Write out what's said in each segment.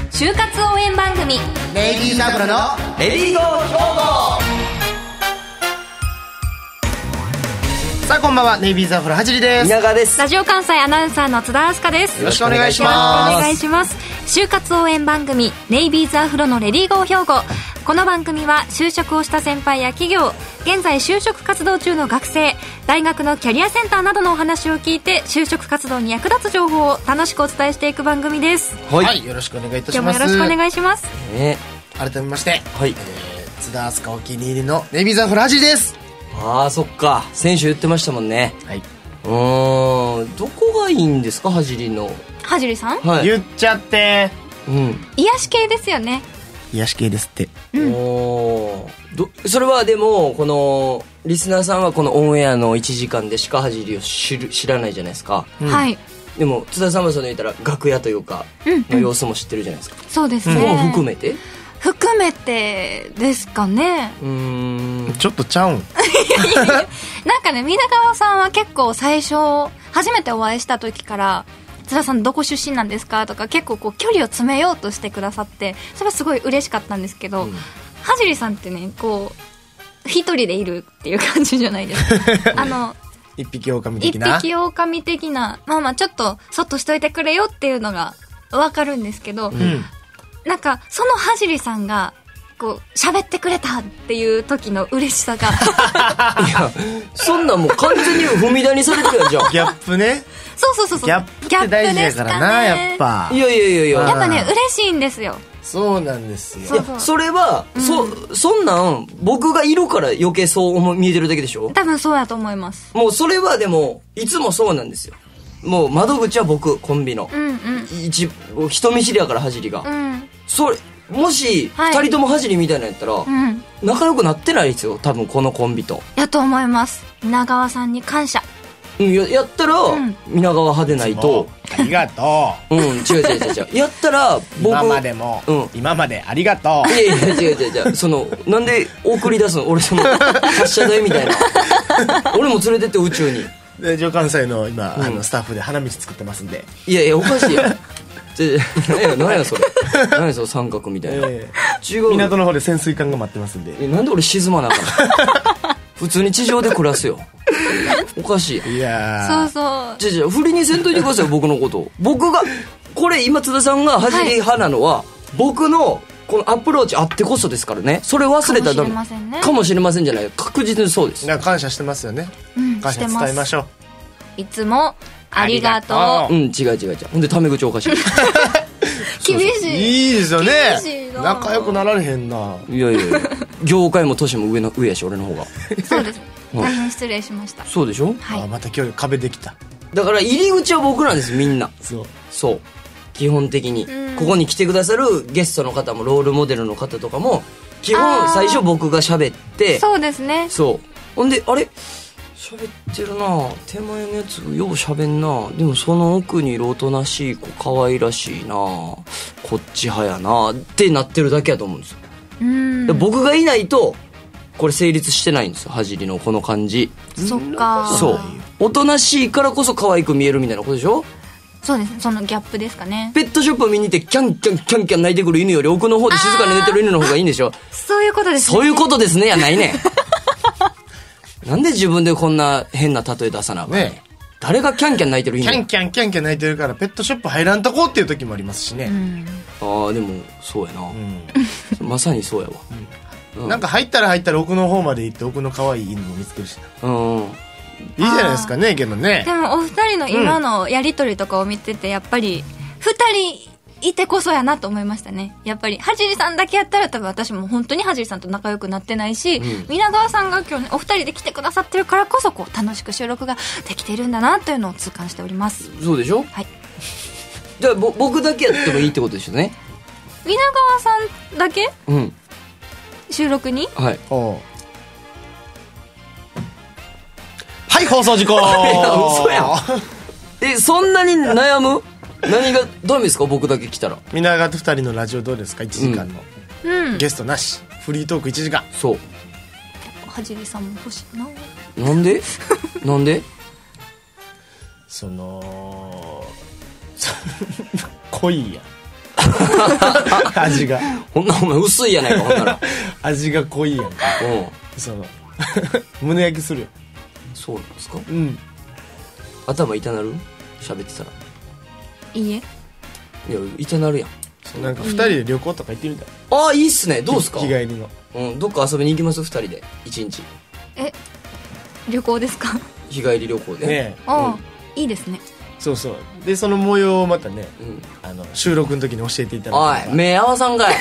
就活応援番組ネイビーザブロのレディーゴー兵庫。さあこんばんは、ネイビーザブロはじりです。 稲川です。 ラジオ関西アナウンサーの津田明日香です。 よろしくお願いします。 お願いします。就活応援番組ネイビーズアフロのレディーゴー兵庫。この番組は就職をした先輩や企業、現在就職活動中の学生、大学のキャリアセンターなどのお話を聞いて就職活動に役立つ情報を楽しくお伝えしていく番組です。 はい、よろしくお願いいたします。 今日もよろしくお願いします。 改めまして、 はい、 津田明日香お気に入りのネイビーザブロはじりです。 ああ、そっか、先週言ってましたもんね。 はい。 どこがいいんですか、はじりの。 はじりさん、 はい、 言っちゃって。 癒し系ですよね。 癒し系ですって。 それはでもこのリスナーさんはこのオンエアの1時間でしかはじりを知らないじゃないですか。 はい。 でも津田さんはその言ったら楽屋というかの様子も知ってるじゃないですか。 そうですね。 そこも含めてですかね。 ちょっとちゃうんなんかね、皆川さんは結構最初初めてお会いした時から津田さんどこ出身なんですかとか結構こう距離を詰めようとしてくださって、それはすごい嬉しかったんですけど、はじりさんってね、こう一人でいるっていう感じじゃないですか一匹狼的なまあまあちょっとそっとしといてくれよっていうのがわかるんですけど、なんかそのはじりさんがこう喋ってくれたっていう時の嬉しさがいや、そんなんもう完全に踏み台にされてるやんじゃん。 ギャップね。 そうギャップって大事だからな、やっぱ。 いややっぱね、嬉しいんですよ。 そうなんですよ。 いや、それは、そんなん僕がいるから余計そう見えてるだけでしょ。 多分そうやと思います。 もうそれはでもいつもそうなんですよ。もう窓口は僕、コンビの人見知りやから、はじりが、それもし2人ともはじりみたいなやったら、仲良くなってないですよ、多分このコンビと。 やと思います。皆川さんに感謝。 やったら、皆川派でないと。 ありがとう。 違う。やったら僕今までも、今までありがとう。 いや違う。そのなんで送り出すの、俺その発射台みたいな。俺も連れてって宇宙に。 で上関西の今、スタッフで花道作ってますんで。 いやおかしいやん。何やそれ。何やその三角みたいな。違う。 港の方で潜水艦が待ってますんで。 なんで俺沈まなあかん。普通に地上で暮らすよ。おかしい。 いやそう振りにせんといてください、僕のことを。僕がこれ今津田さんがはじり派なのは、僕のこのアプローチあってこそですからね。それ忘れたらダメかもしれませんじゃない。確実にそうです。 感謝してますよね。感謝伝えましょう。 いつもありがとう。 違う。ほんでタメ口おかしい。 厳しい。 いいですよね。仲良くなられへんな。 いや業界も年も上やし、俺の方が。 そうです。大変失礼しました。 そうでしょ。 また今日壁できた。 だから入り口は僕なんです、みんな。 そう基本的にここに来てくださるゲストの方もロールモデルの方とかも基本最初僕が喋って、 そうですね。 ほんであれ喋ってるな、手前のやつよう喋んな、でもその奥にいるおとなしい子可愛らしいな、こっち派やなってなってるだけやと思うんですよ。僕がいないとこれ成立してないんですよ、はじりのこの感じ。 そっか。 おとなしいからこそ可愛く見えるみたいなことでしょ。 そうですね、そのギャップですかね。 ペットショップを見に行ってキャンキャン泣いてくる犬より奥の方で静かに寝てる犬の方がいいんでしょ。 そういうことですね。 そういうことですねやないねん。なんで自分でこんな変な例え出さなあかんね。誰がキャンキャン泣いてる犬。 キャンキャン泣いてるからペットショップ入らんとこっていう時もありますしね。 でもそうやな、まさにそうやわ。 なんか入ったら奥の方まで行って奥の可愛い犬も見つけるしな。いいじゃないですかね。けどね、 でもお二人の今のやりとりとかを見てて、やっぱり二人いてこそやなと思いましたね。やっぱりはじりさんだけやったら多分私も本当にはじりさんと仲良くなってないし、皆川さんが今日ねお二人で来てくださってるからこそこう楽しく収録ができてるんだなというのを痛感しております。 そうでしょ。 はい。 じゃあ僕だけやってもいいってことですよね。 皆川さんだけ、収録に。 はい、放送事故。 嘘やん。そんなに悩む？何がダメですか、僕だけ来たら。 皆川と2人のラジオどうですか。1時間の、ゲストなしフリートーク1時間。 そう。 はじりさんも欲しいな。 なんでなんで恋や味が。 ほんなお前薄いやないか、ほんなら。 味が濃いやんか。その胸焼きするやん。 そうなんですか。 うん。 頭痛なる？喋ってたら。 いいえ。 いや、痛なるやん。 なんか2人で旅行とか行ってみたい。 ああ、いいっすね。どうすか？ 日帰りの。 どっか遊びに行きます？2人で1日。 旅行ですか？ 日帰り旅行でね。 いいですね。 そうそう。でその模様をまたね、収録の時に教えていただいて。 おい、目合わさんかい。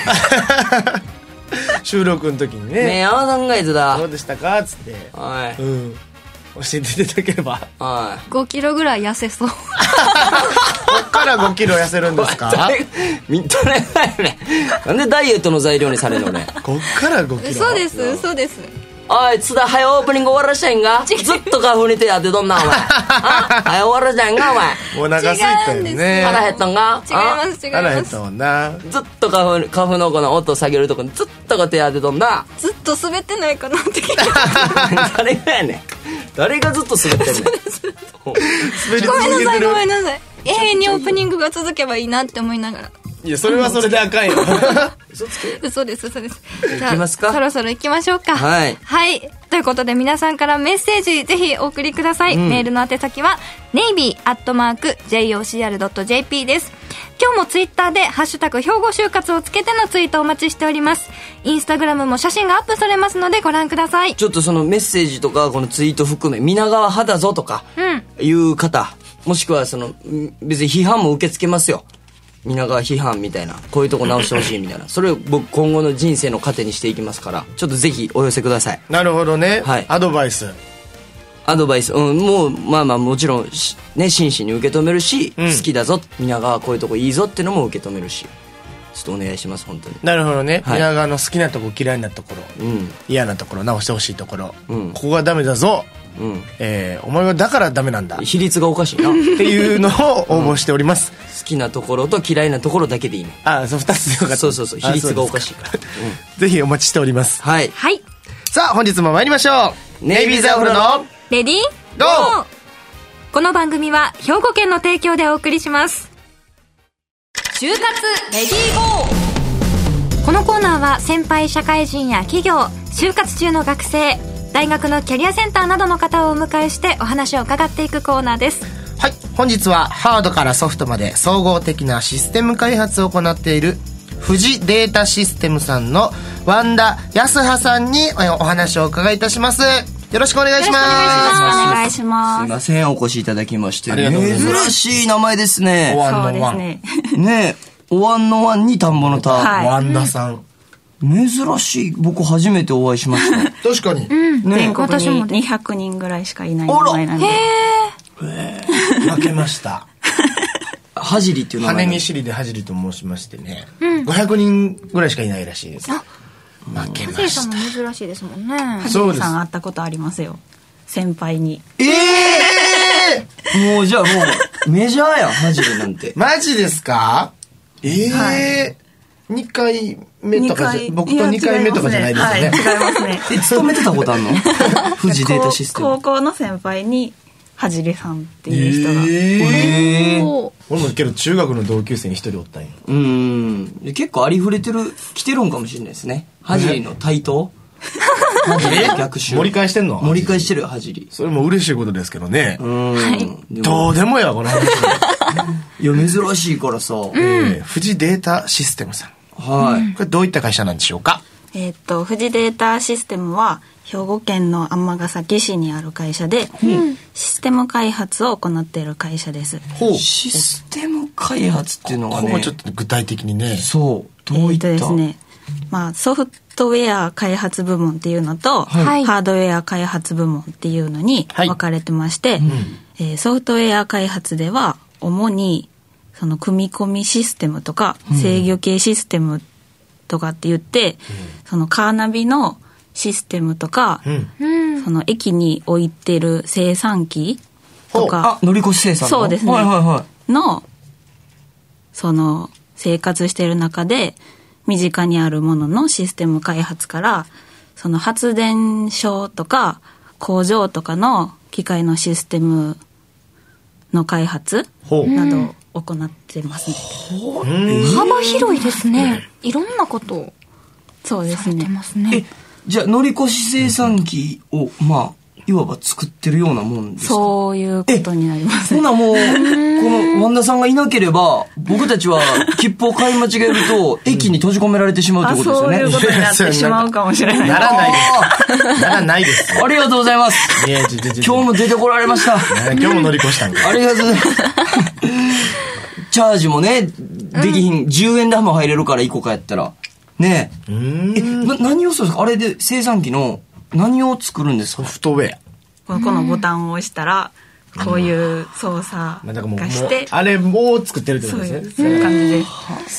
収録の時にね、 目合わさんかいつだ。 どうでしたかっつって、 おい、 教えていただければ。 5キロぐらい痩せそう。 こっから5キロ痩せるんですか？ みんなね。なんでダイエットの材料にされるのね。 こっから5キロ。 そうです、そうです。 おい、津田、早オープニング終わらしたいんか？ずっと花粉に手当てとんな、お前。早終わらしたいんか、お前。 お腹すいたよね。 腹減ったんか？ 違います。 腹減ったもんな。 ずっと花粉のこの音下げるとこにずっと手当てとんな。 ずっと滑ってないかなって聞いて。 誰がやねん。誰がずっと滑ってんの？ ごめんなさい。永遠にオープニングが続けばいいなって思いながら。 いや、それはそれであかんよ。 嘘です。じゃあ、行きますか？ そろそろ行きましょうか。 はい。 ということで皆さんからメッセージぜひお送りください。メールの宛先は navy@jocr.jp です。今日もツイッターでハッシュタグ兵庫就活をつけてのツイートをお待ちしております。インスタグラムも写真がアップされますのでご覧ください。 ちょっとそのメッセージとかこのツイート含め、皆川派だぞとかいう方、もしくはその別に批判も受け付けますよ。皆川批判みたいな、こういうとこ直してほしいみたいな、それを僕今後の人生の糧にしていきますから、ちょっとぜひお寄せください。 なるほどね。アドバイス、もうもちろんね、真摯に受け止めるし、好きだぞ、皆川こういうとこいいぞっていうのも受け止めるし、ちょっとお願いします、本当に。 なるほどね。皆川の好きなとこ、嫌いなところ、嫌なところ、直してほしいところ、ここがダメだぞ、お前はだからダメなんだ、 比率がおかしいなっていうのを応募しております。 好きなところと嫌いなところだけでいいね。 そう、2つでよかった。 そう比率がおかしいから。 ぜひお待ちしております。 はい。 さあ本日も参りましょう。ネイビーズアフロのレディーゴー。この番組は兵庫県の提供でお送りします。就活レディーゴー。このコーナーは先輩社会人や企業、就活中の学生、大学のキャリアセンターなどの方をお迎えしてお話を伺っていくコーナーです。 はい、本日はハードからソフトまで総合的なシステム開発を行っている富士データシステムさんのワンダ康葉さんにお話をお伺いいたします。よろしくお願いします。 お願いします。 すいません、お越しいただきまして。 ありがとうございます。 珍しい名前ですね。 おわんのワン。 ねえ、おわんのワンに田んぼの田。 ワンダさん。 珍しい。僕初めてお会いしました。 確かに。 全国に200人ぐらいしかいない名前なんで。 負けました。 はじりっていう名前。 羽にしりではじりと申しましてね、500人ぐらいしかいないらしいです。負けました。 も珍しいですもんね。 はじりさん会ったことありますよ、先輩に。 もうじゃあもうメジャーやん、はじりなんて。 マジですか？2回目とか僕と2回目とかじゃないですよね。 違いますね。 勤めてたことあるの？富士データシステム。 高校の先輩にはじりさんっていう人が。 俺もけど中学の同級生に一人おったんや。 結構ありふれてる、来てるんかもしれないですね。はじりの対等。はじりの逆襲。 盛り返してんの？ 盛り返してる、はじり。 それも嬉しいことですけどね。どうでもや、この話。 いや、珍しいからさ。 富士データシステムさん。これどういった会社なんでしょうか？ 富士データシステムは兵庫県の尼崎市にある会社で、システム開発を行っている会社です。 システム開発っていうのはね、 ここもちょっと具体的にね。 そう、どういったですね、ソフトウェア開発部門っていうのと、ハードウェア開発部門っていうのに分かれてまして、ソフトウェア開発では主にその組み込みシステムとか制御系システムとかって言って、そのカーナビのシステムとか、その駅に置いてる生産機とか、 乗り越し生産の？ そうですね、のその生活している中で身近にあるもののシステム開発から、その発電所とか工場とかの機械のシステムの開発など行ってますね。 幅広いですね。いろんなことをそうですね。 ますね。 じゃあ乗り越し生産機をまあいわば作ってるようなもんですか？ そういうことになりますね。 ほなもうこのワンダさんがいなければ僕たちは切符を買い間違えると駅に閉じ込められてしまうということですよね。 そういうことになってしまうかもしれない。 ならないです。ならないです。 ありがとうございます。今日も出てこられました。 今日も乗り越したんか。 ありがとうございます。チャージもねできひん、10円玉入れるから1個かやったらねえ。何をするんですか？あれで生産機の何を作るんですか？ ソフトウェア。このボタンを押したらこういう操作がして、 あれも作ってるってことですね。 そういう感じです。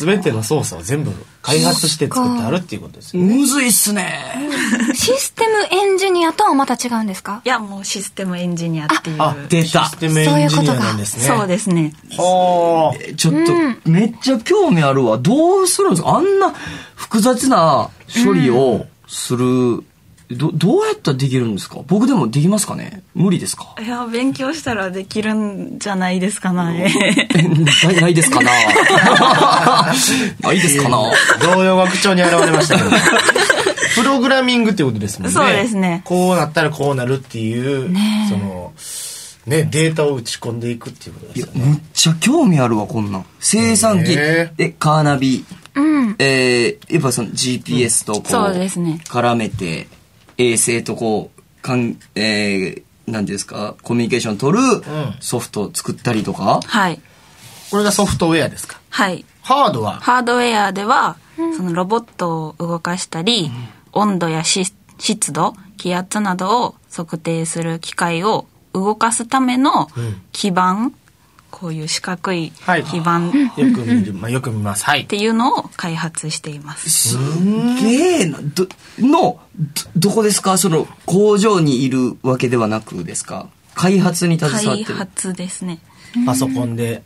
全ての操作を全部開発して作ってあるっていうことですよね。 むずいっすね。 システムエンジニアとはまた違うんですか？ いやもうシステムエンジニアっていう。 出た。 システムエンジニアなんですね。 そうですね。 はあ。 ちょっとめっちゃ興味あるわ。どうするんですか？あんな複雑な処理をする、どうやったらできるんですか？僕でもできますかね？無理ですか？ いや勉強したらできるんじゃないですかね。 ないですかな。ないですかな。 童謡学長に現れましたけど。プログラミングってことですもんね。 そうですね。 こうなったらこうなるっていう、そのねデータを打ち込んでいくっていうことですよね。 むっちゃ興味あるわこんなん。生産機カーナビ、やっぱその GPS とこうそうですね。 絡めて衛星とこうなんていうんですかコミュニケーション取るソフトを作ったりとか。 はい。 これがソフトウェアですか？ はい。 ハードウェアでは、そのロボットを動かしたり、温度や湿度、気圧などを測定する機械を動かすための基板、こういう四角い基板、 よく見ます。はい。 っていうのを開発しています。 すげえな。どこですか？その工場にいるわけではなくですか？開発に携わってる。 開発ですね。 パソコンで。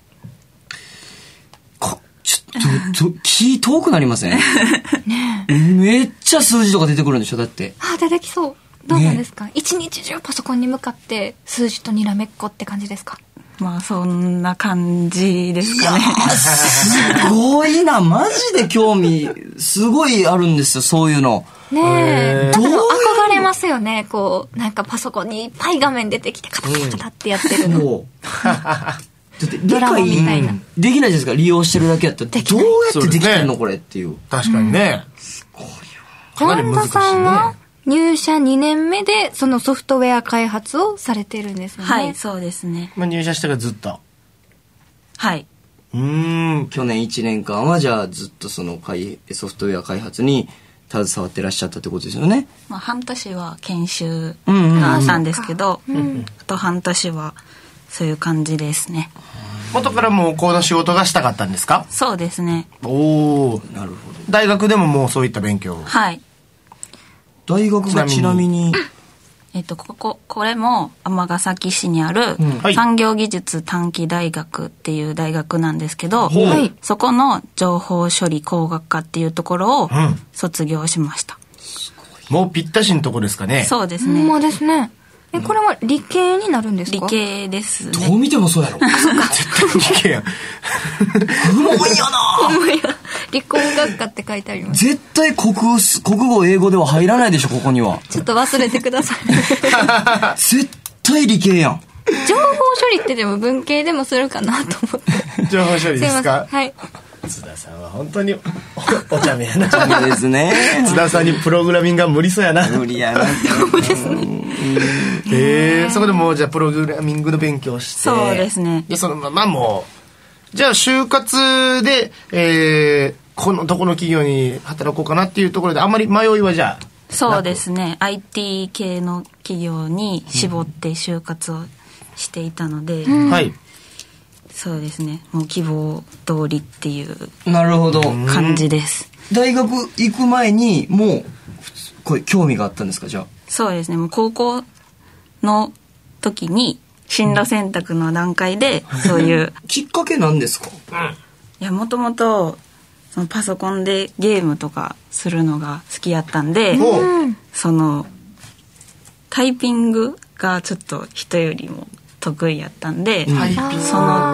ちょっと気遠くなりません？ねえ。めっちゃ数字とか出てくるんでしょ？だって。 出てきそう。どうなんですか？一日中パソコンに向かって数字とにらめっこって感じですか？ まあそんな感じですかね。 すごいな。マジで興味すごいあるんですよそういうの。 ねえ。憧れますよね。こうなんかパソコンにいっぱい画面出てきてカタカタカタってやってるの。 だって理解できないじゃないですか。利用してるだけやったらどうやってできてんのこれっていう。 確かにね。すごいわ。かなり難しいね。 さんは入社2年目でそのソフトウェア開発をされてるんですよね。 はい、そうですね。 入社してからずっと。 はい。 去年1年間はじゃあずっとそのソフトウェア開発に携わってらっしゃったってことですよね。 まあ半年は研修があったんですけど、あと半年はそういう感じですね。 元からもうこの仕事がしたかったんですか？ そうですね。 おー、なるほど。大学でももうそういった勉強を。 はい。 大学がちなみにこれも尼崎市にある産業技術短期大学っていう大学なんですけど、そこの情報処理工学科っていうところを卒業しました。 もうぴったしのとこですかね。 そうですね。 もうですね。これは理系になるんですか？ 理系ですね。 どう見てもそうやろ。 そうか。絶対理系やん。 重いよな。 理工学科って書いてあります。 絶対国語英語では入らないでしょここには。 ちょっと忘れてください。 絶対理系やん。 情報処理ってでも文系でもするかなと思って。 情報処理ですか？ はい。 津田さんは本当にお茶目やな。 お茶目ですね。 津田さんにプログラミングが無理そうやな。 無理やな。 そうですね。 そこでもうじゃあプログラミングの勉強して。 そうですね。 でそのままもうじゃあ就活で、どこの企業に働こうかなっていうところであんまり迷いはじゃあ。 そうですね。IT 系の企業に絞って就活をしていたので。 はい。 そうですね。もう希望通りっていうなるほど感じです。 大学行く前にもうこれ興味があったんですか？じゃあそうですね。もう高校の時に進路選択の段階でそういうきっかけなんですか？ いやもともとそのパソコンでゲームとかするのが好きやったんで、そのタイピングがちょっと人よりも得意やったんで、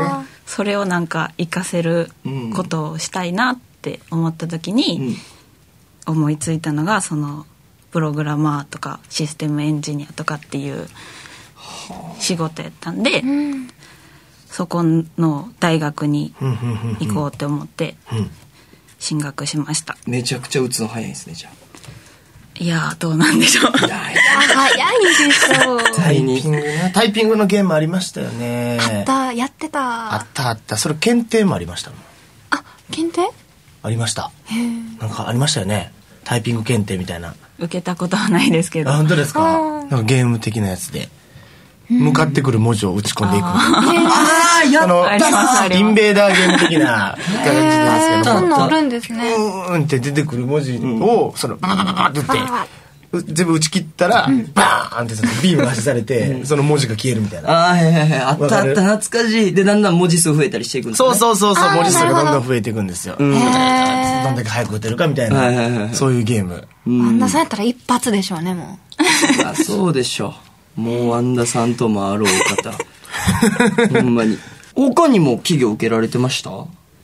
それをなんか活かせることをしたいなって思った時に思いついたのがそのプログラマーとかシステムエンジニアとかっていう仕事やったんで、そこの大学に行こうって思って進学しました。 めちゃくちゃ打つの早いですね。じゃあいやどうなんでしょう。 早いでしょう。 タイピングのゲームありましたよね。 やってた。 あった。それ検定もありましたもん。 あ、検定ありました。なんかありましたよね、タイピング検定みたいな。 受けたことはないですけど。 本当ですか。なんかゲーム的なやつで向かってくる文字を打ち込んでいく。インベーダーゲーム的な感じなんですけど、 そんなあるんですね。 って出てくる文字をそのバーッって打って全部打ち切ったらバーンってビームが発射されてその文字が消えるみたいな。 あった懐かしい。でだんだん文字数増えたりしていくんですね。 そう文字数がどんどん増えていくんですよ。どんだけ早く打てるかみたいな、そういうゲーム。 安田さんやったら一発でしょうね。もうそうでしょう。もう安田さんともあろう方ほんまに。他にも企業受けられてました？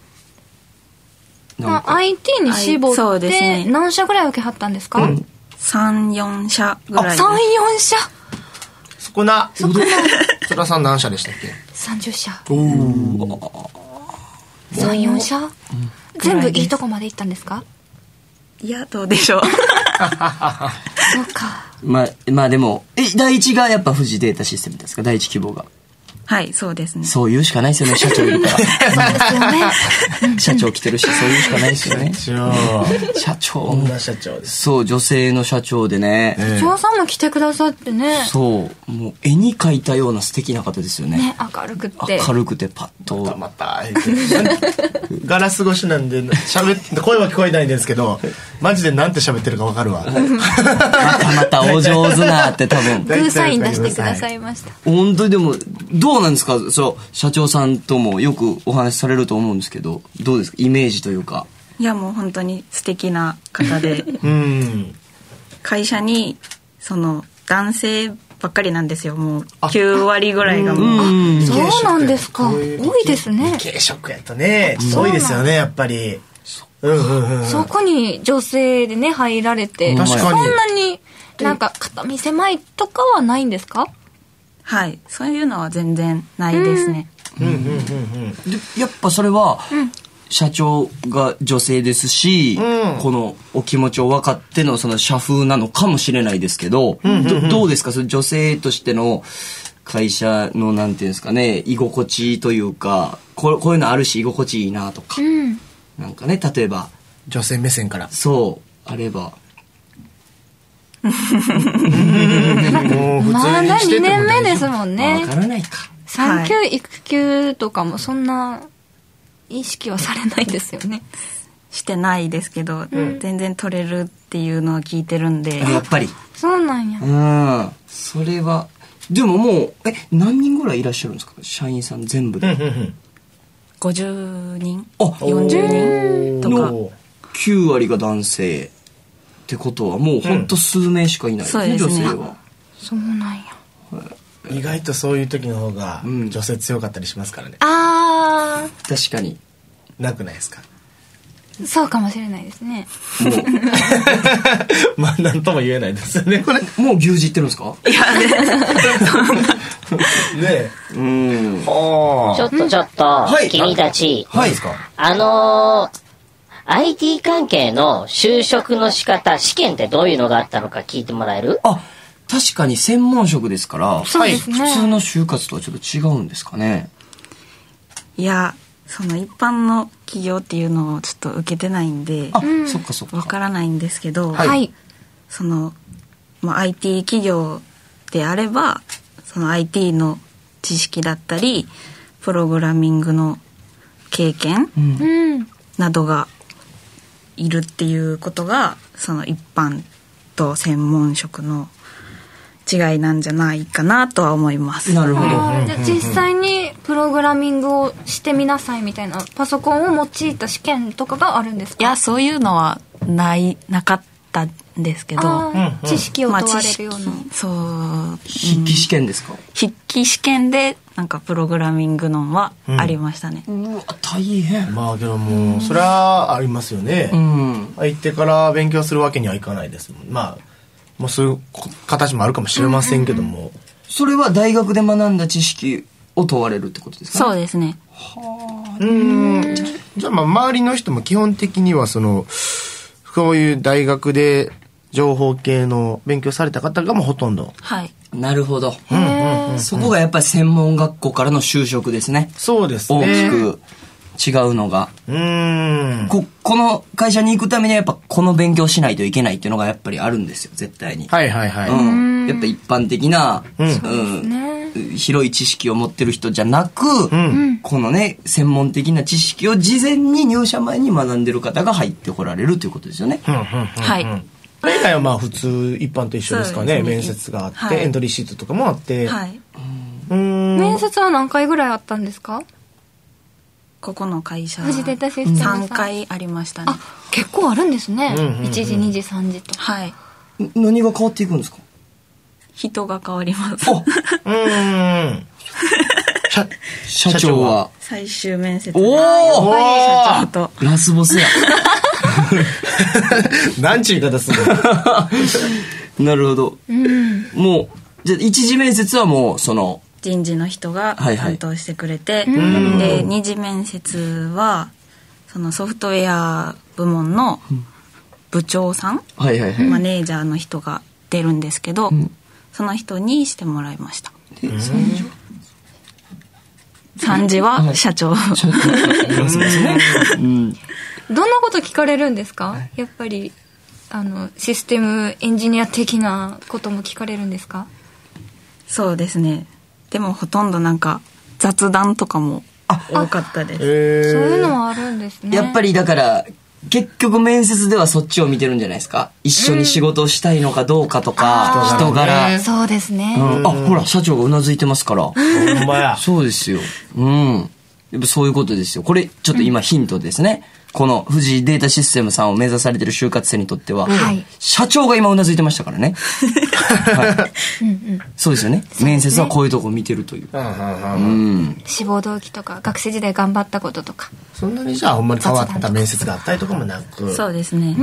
IT に絞って何社ぐらい受けはったんですか ？3、4社ぐらい。 3、4社少な。津田さん何社でしたっけ ？30社。3、4社全部いいとこまで行ったんですか？ いやどうでしょう。 そうか。 まあでも第一がやっぱ富士データシステムですか？第一希望が。 はいそうですね。 そう言うしかないですよね。社長いるから。そうですよね。社長来てるしそう言うしかないですよね。社長女社長です。 そう女性の社長でね。 社長さんも来てくださってね。 そうもう絵に描いたような素敵な方ですよね。 ね明るくてパッとまたガラス越しなんで喋って声は聞こえないんですけどマジでなんて喋ってるか分かるわ。 またお上手なって多分グーサイン出してくださいました。 本当にでもどうなんですか？そう社長さんともよくお話しされると思うんですけどどうですかイメージというか。 いやもう本当に素敵な方で会社にその男性ばっかりなんですよ。もう9割ぐらいがもう。 そうなんですか。多いですね。 経営職やとね多いですよねやっぱり。 そこに女性でね入られて確かにそんなになんか肩身狭いとかはないんですか？ はいそういうのは全然ないですね。 でやっぱそれは、社長が女性ですし、このお気持ちを分かってのその社風なのかもしれないですけど、どうですかその女性としての会社のなんていうんですかね居心地というかこういうのあるし居心地いいなとか、なんかね例えば女性目線からそうあればもう普通にしてても大丈夫。 まだ2年目ですもんね。 分からないか。 産休育休とかもそんな意識はされないですよね。 してないですけど、全然取れるっていうのは聞いてるんで。 やっぱりそうなんや。 それはでももう何人ぐらいいらっしゃるんですか社員さん全部で。 50人40人とか。 9割が男性ってことはもうほんと数名しかいないですね、女性は。 そうなんや。 意外とそういう時の方が女性強かったりしますからね。 確かになくないですか？ そうかもしれないですね。 まあ何とも言えないですよね。これもう牛耳ってるんですか？いやねちょっと、君たち、IT 関係の就職の仕方試験ってどういうのがあったのか聞いてもらえる？ 確かに専門職ですから、 そうですね、 普通の就活とはちょっと違うんですかね。 いやその一般の企業っていうのをちょっと受けてないんでそっかそっかわからないんですけど、その、IT 企業であればその IT の知識だったりプログラミングの経験、などがいるっていうことがその一般と専門職の違いなんじゃないかなとは思います。 なるほど。 じゃあ実際にプログラミングをしてみなさいみたいなパソコンを用いた試験とかがあるんですか？ いやそういうのはなかったんですけど、 知識を問われるような、 そう筆記試験ですか？ 筆記試験でなんかプログラミングのはありましたね。 うわ大変。 まあけどもうそれはありますよね。入ってから勉強するわけにはいかないですもん。まあもうそういう形もあるかもしれませんけども、 それは大学で学んだ知識を問われるってことですかね。 そうですね。 じゃあまあ周りの人も基本的にはこういう大学で情報系の勉強された方がもうほとんど。 はい。 なるほど。そこがやっぱり専門学校からの就職ですね。 そうですね。 大きく違うのが。この会社に行くためにはやっぱこの勉強しないといけないっていうのがやっぱりあるんですよ、絶対に。 はいはいはい。 やっぱ一般的な、広い知識を持ってる人じゃなく、このね、専門的な知識を事前に入社前に学んでる方が入ってこられるということですよね。 はい。 それ以外はまあ普通一般と一緒ですかね。面接があって、エントリーシートとかもあって。 はい。 面接は何回ぐらいあったんですか？ ここの会社フジデータシステムさん 3回ありましたね。 あ、結構あるんですね。1時2時3時と。 はい。 何が変わっていくんですか？ 人が変わります。 社長は最終面接おお社長とラスボスやなんちゅう言い方するのなるほど、もうじゃあ一次面接はもうその人事の人が担当してくれて、で二次面接はそのソフトウェア部門の部長さん、マネージャーの人が出るんですけど、その人にしてもらいました。3時は社長。どんなこと聞かれるんですか？やっぱりシステムエンジニア的なことも聞かれるんですか？ そうですね。でもほとんどなんか雑談とかも多かったです。 そういうのはあるんですね。 やっぱりだから結局面接ではそっちを見てるんじゃないですか。一緒に仕事をしたいのかどうかとか、人柄。 そうですね。 あ、ほら社長がうなずいてますから。 ほんまや。 そうですよ。やっぱそういうことですよ。これちょっと今ヒントですね。この富士データシステムさんを目指されてる就活生にとっては、社長が今うなずいてましたからね。そうですよね。面接はこういうとこを見てるという。 志望動機とか学生時代頑張ったこととか。 そんなにじゃあほんまに変わった面接があったりとかもなく。 そうですね。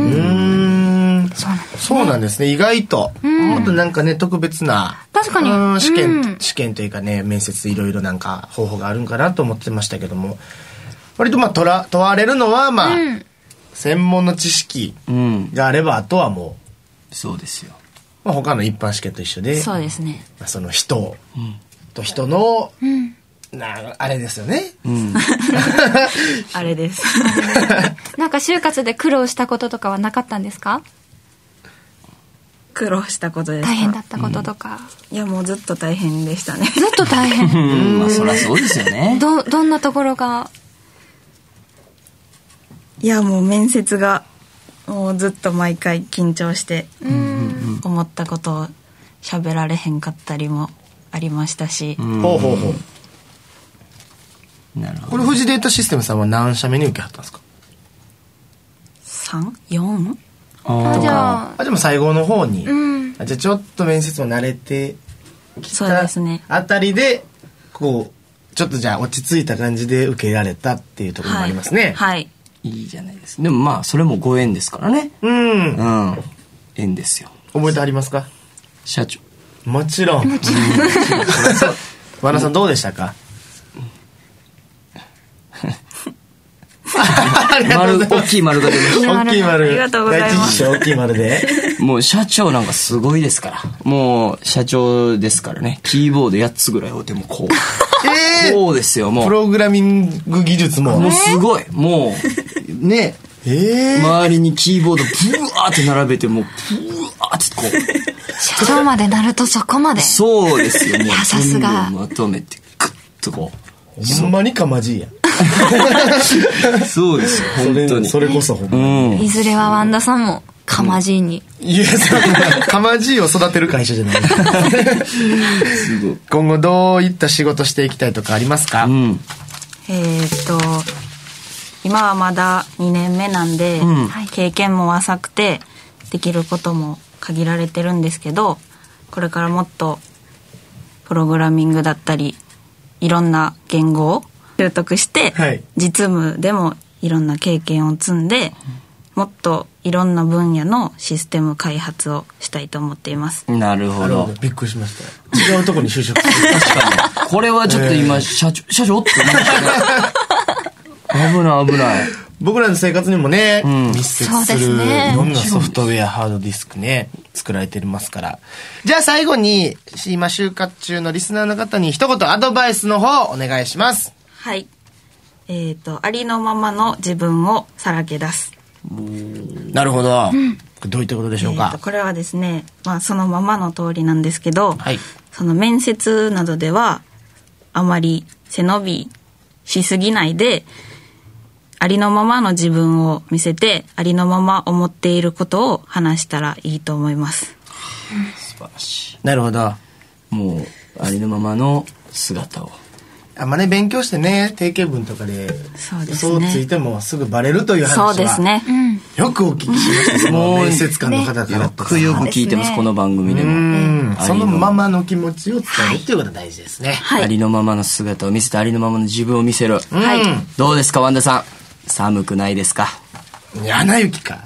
そうなんですね。意外ともっとなんかね特別な確かに試験というかね面接いろいろなんか方法があるんかなと思ってましたけども。割とまあ問われるのはまあ、専門の知識があればあとはもうそうですよ、 まあ、他の一般試験と一緒でそうですね、 まあ、その人と人の、あれですよね、 あれですなんか就活で苦労したこととかはなかったんですか？ 苦労したことですか？ 大変だったこととか、 いやもうずっと大変でしたね。 ずっと大変まあそりゃそうですよね。 どんなところが？ いやもう面接がもうずっと毎回緊張して思ったことを喋られへんかったりもありましたし。 ほう。なるほど。これ富士データシステムさんは何社目に受けはったんですか ？3、4？ じゃあでも最後の方に、じゃあちょっと面接も慣れてきたあたりでこうちょっとじゃあ落ち着いた感じで受けられたっていうところもありますね。 はい。 いいじゃないですか。でもまあそれもご縁ですからね。縁ですよ。 覚えてありますか？ 社長。 もちろん。和田さんどうでしたか？ 大きい丸が出ました。 大きい丸。 ありがとうございます。 大きい丸で。 もう社長なんかすごいですから。もう社長ですからね。キーボード8つぐらいをでもこう。そうですよ。もうプログラミング技術も。 もうすごい。もうね。周りにキーボードブワーって並べてもうブワーってこう。 社長までなるとそこまで。 そうですよ。もうさすが。 まとめてグッとこう。 ほんまにかまじいや。 そうですよ。本当に。 それこそほんまに。いずれはワンダさんもかまじいに。 いや、かまじいを育てる会社じゃない。今後どういった仕事していきたいとかありますか？ 今はまだ2年目なんで、経験も浅くてできることも限られてるんですけど、これからもっとプログラミングだったりいろんな言語を習得して、 はい、 実務でもいろんな経験を積んで、もっといろんな分野のシステム開発をしたいと思っています。 なるほど。 びっくりしました。違うところに就職する。 確かに。これはちょっと今、社長って思いましたね。危ない危ない。 僕らの生活にもね、密接するいろんなソフトウェア、ハードディスクね、作られてますから。じゃあ最後に、今就活中のリスナーの方に一言アドバイスの方お願いします。 はい。ありのままの自分をさらけ出す。 なるほど。どういったことでしょうか。 これはですね、そのままの通りなんですけど、 はい、 その面接などではあまり背伸びしすぎないで、ありのままの自分を見せて、ありのまま思っていることを話したらいいと思います。 素晴らしい。 なるほど。 もうありのままの姿を。 あんまね、勉強してね、定型文とかで嘘をついてもすぐバレるという話は、 そうですね、 よくお聞きしました。その面接官の方からよく聞いてます、この番組でも。 そのままの気持ちを伝えるっていうことが大事ですね。 はい、ありのままの姿を見せて、ありのままの自分を見せる。はい、どうですか、ワンダさん。寒くないですか？ アナ雪か。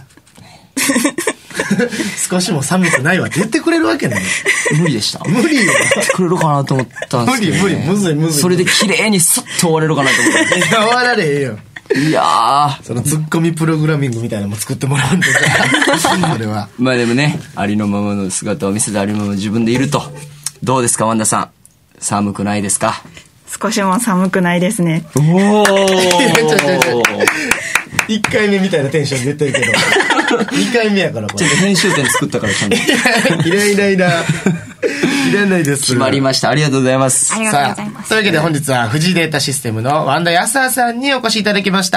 少しも寒くないわって言ってくれるわけない。 無理でした。 無理よ。 言ってくれるかなと思ったんですけど、ね、 無理むずい。 それで綺麗にスッと終われるかなと思って。 終わられへんよ。 いやー、 そのツッコミプログラミングみたいなのも作ってもらうんですよ。それは。 まあでもね、ありのままの姿を見せて、ありのまま自分でいると。どうですか、ワンダさん。寒くないですか？ 少しも寒くないですね。 おー。1回目みたいなテンション出てるけど2回目やからこれちょっと編集点作ったからちゃんといらないです。 決まりました。ありがとうございます。 ありがとうございます。 というわけで本日は富士データシステムのワンダヤスアさんにお越しいただきました。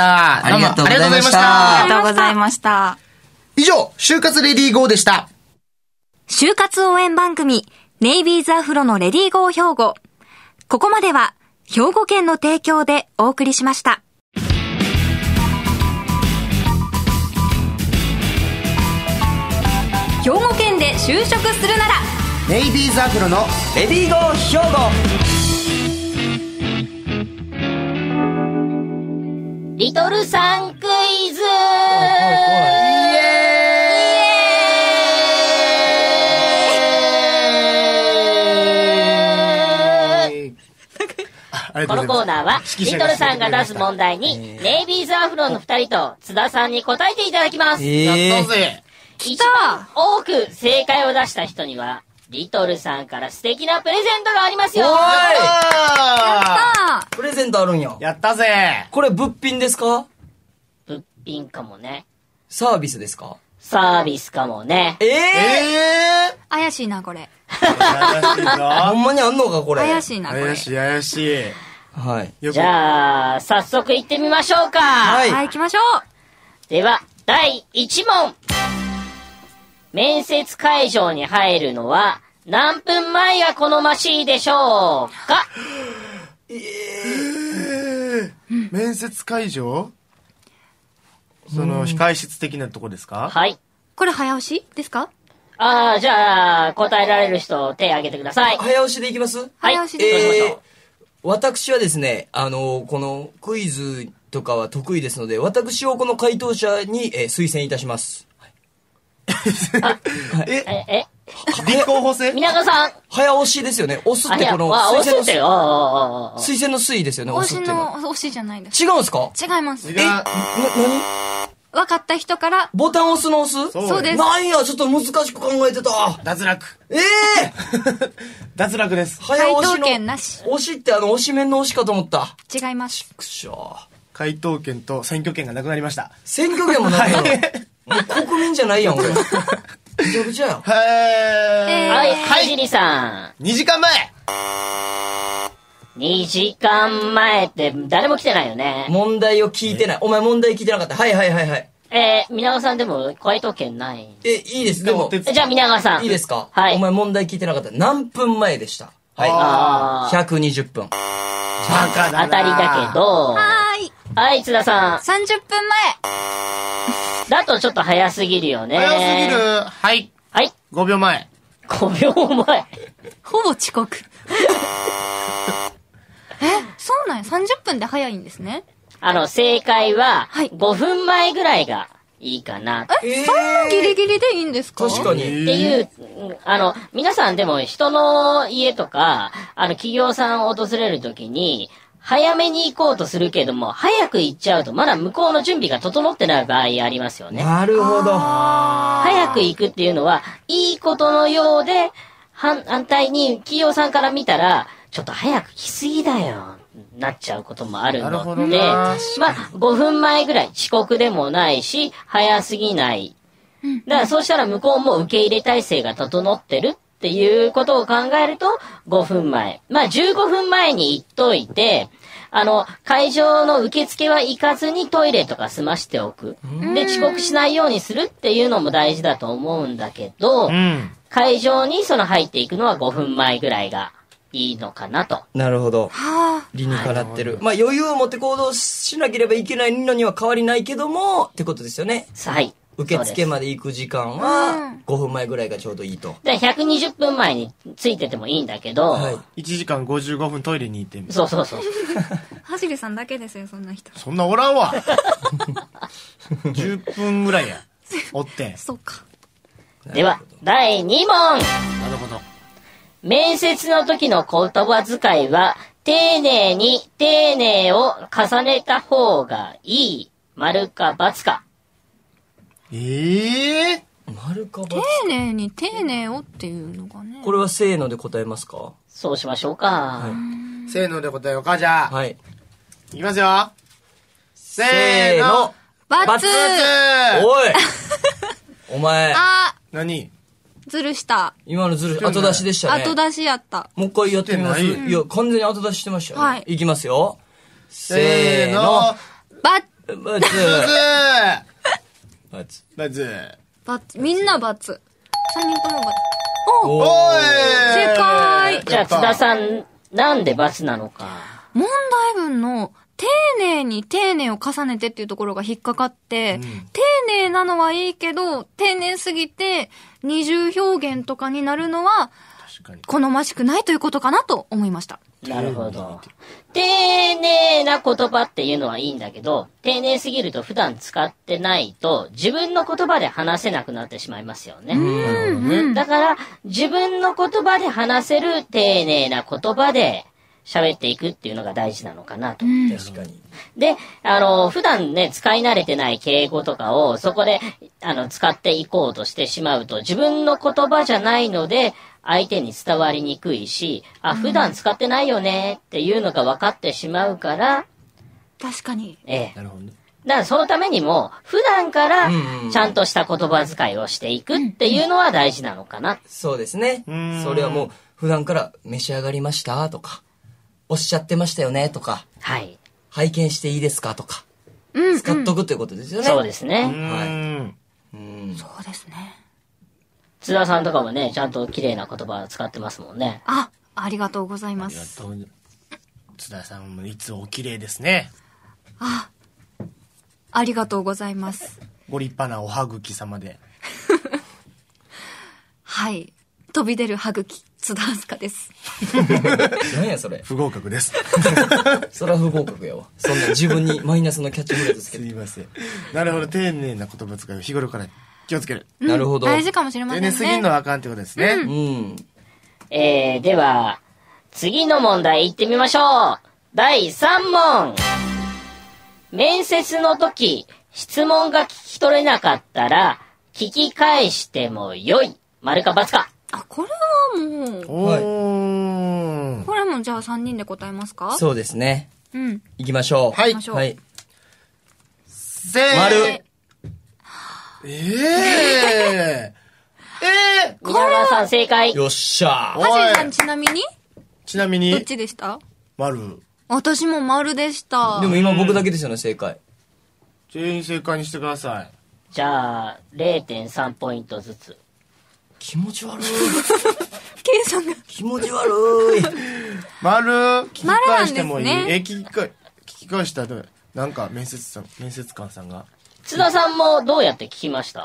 ありがとうございました。 ありがとうございました。 以上、就活レディーゴーでした。 就活応援番組ネイビーズアフロのレディーゴー兵庫。ここまでは兵庫県の提供でお送りしました。兵庫県で就職するならネイビーズアフロのレディーゴー兵庫。 リトルさんクイズ。このコーナーはリトルさんが出す問題にネイビーズアフロの2人と津田さんに答えていただきます。 やったぜ。 一番多く正解を出した人にはリトルさんから素敵なプレゼントがありますよ。 おーい、 やったプレゼントあるんや。 やったぜ。 これ物品ですか？ 物品かもね。 サービスですか？ サービスかもね。 怪しいなこれ。 怪しいぞ。 ほんまにあんのかこれ。 怪しいなこれ。 怪しい。 はい。 じゃあ早速行ってみましょうか。 はい、行きましょう。 では第1問。面接会場に入るのは何分前が好ましいでしょうか？ 面接会場？その控室的なとこですか？ はい。 これ早押しですか？ じゃあ答えられる人手挙げてください。 早押しでいきます？ はい。 早押しでどうしましょう。 私はですね、このクイズとかは得意ですので、私をこの回答者に、推薦いたします。 立候補制？ 皆川さん。 早押しですよね。押すってこの推薦の推薦の推ですよね。 推しの推しじゃないです。 違うんですか？ 違います。 何？ 分かった人からボタン押すの押す？ そうです。 なんや、ちょっと難しく考えてた。 脱落。脱落です。 回答権なし。 押しって押し面の押しかと思った。 違います。 くしょー。 回答権と選挙権がなくなりました。 選挙権もなくなる。もう国民じゃないやん、俺。めちゃくちゃやん。 はい、ジリさん。2時間前。 2時間前って誰も来てないよね。 問題を聞いてない。お前問題聞いてなかった。はい。 皆川さんでも回答権ない。 いいです。でも。 じゃあ皆川さん。 いいですか？ はい。 お前問題聞いてなかった。何分前でした？はい。120分。 当たりだけど。はい、津田さん。 30分前。 だとちょっと早すぎるよね。 早すぎる。はい。 はい。 5秒前。 5秒前。 ほぼ遅刻。 そうなんや。30分で早いんですね。 正解は、5分前ぐらいがいいかな。 そんなギリギリでいいんですか？ 確かに。 っていう、皆さんでも人の家とか、企業さんを訪れるときに、早めに行こうとするけども、早く行っちゃうと、まだ向こうの準備が整ってない場合ありますよね。 なるほど。 早く行くっていうのは、いいことのようで、反対に企業さんから見たら、ちょっと早く来すぎだよ、なっちゃうこともあるので、まあ、5分前ぐらい遅刻でもないし、早すぎない。だからそうしたら向こうも受け入れ体制が整ってるっていうことを考えると、5分前。まあ、15分前に行っといて、会場の受付は行かずにトイレとか済ましておく。で、遅刻しないようにするっていうのも大事だと思うんだけど、会場に入っていくのは5分前ぐらいがいいのかなと。 なるほど。理にかなってる。まあ余裕を持って行動しなければいけないのには変わりないけども、ってことですよね。 はい。 受付まで行く時間は5分前ぐらいがちょうどいいと。 で、120分前についててもいいんだけど、 1時間55分トイレに行ってみる。 そう。 はじりさんだけですよ、そんな人。 そんなおらんわ。10分ぐらいや。おって。 そうか。 では、第2問。 なるほど。 面接の時の言葉遣いは、丁寧に丁寧を重ねた方がいい。丸か×か。 丸か×か。 丁寧に丁寧をっていうのがね。 これはせーので答えますか？ そうしましょうか。 せーので答えようか、じゃあ。 はい。 いきますよ。せーの。 ×！ おいお前。 何？ ずるした。 今のずる、後出しでしたね。 後出しやった。 もう一回やってみます？いや、完全に後出ししてましたよね。はい。いきますよ。せーの。 みんな×。3人とも×。 おーい！ 正解！ じゃあ津田さん、なんで×なのか。 問題文の丁寧に丁寧を重ねてっていうところが引っかかって、丁寧なのはいいけど、丁寧すぎて二重表現とかになるのは、好ましくないということかなと思いました。 なるほど。丁寧な言葉っていうのはいいんだけど、丁寧すぎると普段使ってないと自分の言葉で話せなくなってしまいますよね。だから自分の言葉で話せる丁寧な言葉で喋っていくっていうのが大事なのかなと。 確かに。 で、普段ね、使い慣れてない敬語とかをそこで、使っていこうとしてしまうと、自分の言葉じゃないので、相手に伝わりにくいし、普段使ってないよねっていうのが分かってしまうから、 確かに。 なるほどね。 だからそのためにも、普段からちゃんとした言葉遣いをしていくっていうのは大事なのかな。 そうですね。それはもう、普段から召し上がりましたとか、おっしゃってましたよねとか、 はい。 拝見していいですかとか、使っとくということですよね。 そうですね。 はい。 そうですね。 津田さんとかもね、ちゃんと綺麗な言葉使ってますもんね。 ありがとうございます。 津田さんもいつもお綺麗ですね。 ありがとうございます。 ご立派なおはぐき様で。 はい。飛び出るはぐき、津田明日香です。 何やそれ。 不合格です。 それは不合格やわ。そんな自分にマイナスのキャッチフレーズつけて。 すいません。なるほど、丁寧な言葉遣いを日頃から気をつける。 なるほど。 大事かもしれませんね。 丁寧すぎるのはあかんってことですね。 では、次の問題行ってみましょう。第3問。面接の時、質問が聞き取れなかったら、聞き返してもよい。丸か×か。 これはもう。これはもうじゃあ3人で答えますか？ そうですね。行きましょう。 はい。 はい。 せー。 丸。 皆川さん正解。 よっしゃー。 はじさんちなみにどっちでした？ 丸。 私も丸でした。 でも今僕だけですよね、正解。 全員正解にしてください。 じゃあ、0.3 ポイントずつ。 気持ち悪い。 計算が。 気持ち悪い。 丸、聞き返してもいい？ ね、 聞き返したら、なんか面接官さんが。 津田さんもどうやって聞きました？